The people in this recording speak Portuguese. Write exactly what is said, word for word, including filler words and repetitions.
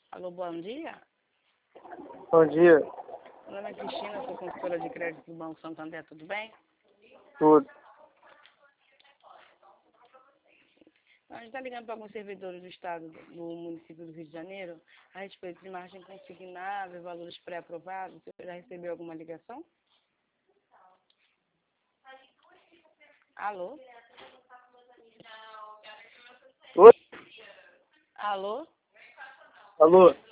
Alô, bom dia. Bom dia. Meu nome é Cristina, sou consultora de crédito do Banco Santander, tudo bem? Tudo. A gente está ligando para alguns servidores do Estado, do município do Rio de Janeiro, a respeito de margem consignável, valores pré-aprovados. Você já recebeu alguma ligação? Alô? Oi? Alô? Alô?